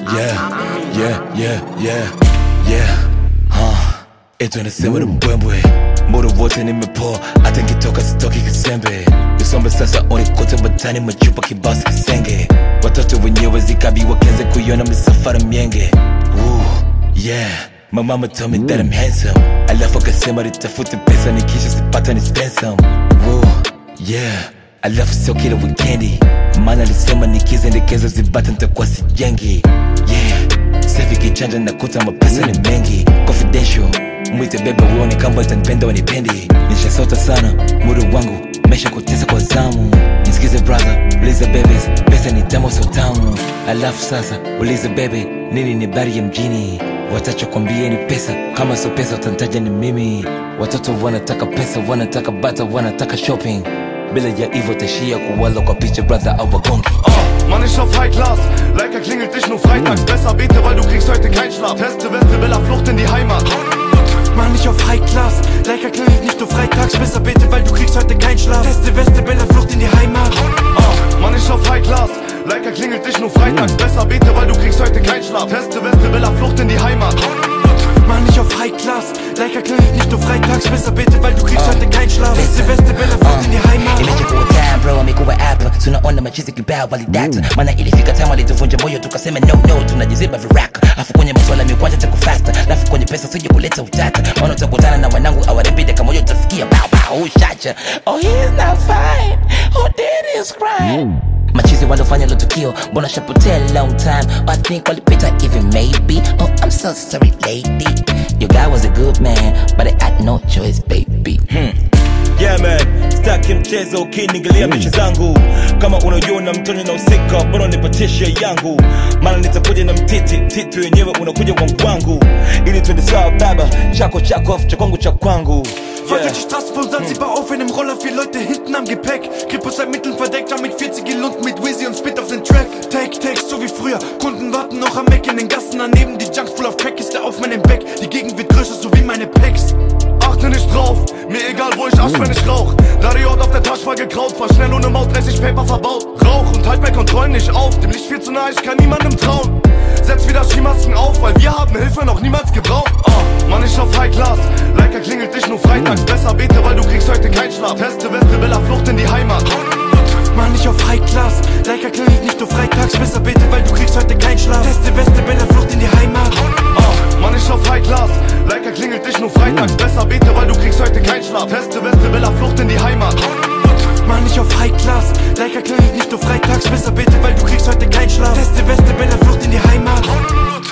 Tunasema mbwembwe muda wote nimepoa, hata nikitoka sitoki kisembe. Usombe sasa onikote batani machupa kibasi kisenge. Watoto wenyewe zikabi wakenze kuiona misafara mienge. My mama told me that I'm handsome. Alafu akasema nitafute pesa nikisha sipata ni spend some. Alafu sio kila wikendi, maana alisema nikiziendekeza zibata nitakuwa sijengi. Safi kichanja nakuta mapesa ni mengi. Confidential mwite bebe uone kamba itanipenda wanipendi. Nishasota sana muda wangu mesha kutesa kwa zamu. Nisikize brother, uliza bebes, pesa ni tamu so tamu. Alafu sasa uliza bebe, nini ni bari ya mjini. Watacho kwambie ni pesa, kama so pesa utantaja ni mimi. Watoto wanataka pesa, wanataka bata, wanataka shopping. Bila ya hivyo tashia kuwala kwa picha brother au wagongi. Mann, ich auf High Class, Leica klingelt dich nur freitags. Besser bete, weil du kriegst heute keinen Schlaf. Feste Weste, Bella, Flucht in die Heimat. Mann, ich auf High Class, Leica klingelt nicht nur freitags. Besser bete, weil du kriegst heute keinen Schlaf. Feste Weste, Bella, Flucht in die Heimat. Mann, ich auf High Class, Leica klingelt dich nur freitags. Besser bete, weil du kriegst heute keinen Schlaf. Feste Weste, Bella, Flucht in die Heimat. Mann, ich auf High Class, Leica klingelt nicht nur freitags. Besser bete, weil du kriegst heute keinen Schlaf. Feste Weste, Bella, Flucht in die Heimat. Imechukua time bro, amekuwa hapa. Tunaona machizi kibao walidata. Maana ilifika time walituvunja moyo tukasema no, tunajiziba viraka. Afu kwenye maswala mikwanja tako faster. Lafu kwenye pesa sije kuleta utata. Wana utakutana na wanangu awarembide kama moyo utasikia bow shacha. Oh he's not fine, who did his crime? Machizi walofanya lo tukio, mbona shapotea long time. I think walipita even maybe. Oh I'm so sorry lady, your guy was a good man, but I had no choice baby. Yeah man, staki mchezo ukiniingilia mechi zangu. Kama unajiona mtoni na usika, bora nipatishe yangu. Maana nitakuja na mtiti wenyewe unakuja kwangu. Ili twende sawa baba, chako afu cha kwangu. Fahrt durch die Straße von Zanzibar auf in einem Roller, 4 Leute hinten am Gepäck. Kripo ein Mittel verdeckt, mit 40 gelund, mit Wheezy und Spit auf den Track. Take, so wie früher, Kunden warten noch am Mac in den Gassen daneben. Die Junk full auf Crack ist der auf meinem Back. Die Gegend wird größer, so wie meine Packs. Achte nicht drauf, mir egal wo ich asch, wenn ich rauch. Dariot auf der Tasche war gekraut, fahr schnell ohne Maut, 30 Paper verbaut. Rauch und halt bei Kontrollen nicht auf, dem Licht viel zu nah, ich kann niemandem trauen. Setz wieder Skimasken auf, weil wir haben Hilfe noch niemals gebraucht. Mann, ich auf High Class, Leica klingelt dich nur freitags. Besser bete, weil du kriegst heute keinen Schlaf. Feste Weste, Bella, Flucht in die Heimat. Mann, ich auf High Class, Leica klingelt nicht nur freitags. Besser bete, weil du kriegst heute keinen Schlaf. Feste Weste, Bella, Flucht in die Heimat. Mann, ich auf High Class, Leica klingelt dich nur freitags. Besser bete, weil du kriegst heute keinen Schlaf. Feste Weste, Bella, Flucht in die Heimat. Mann, ich auf High Class, Leica klingelt nicht nur freitags. Besser bete, weil du kriegst heute keinen Schlaf. Feste Weste, Bella, Flucht in die Heimat.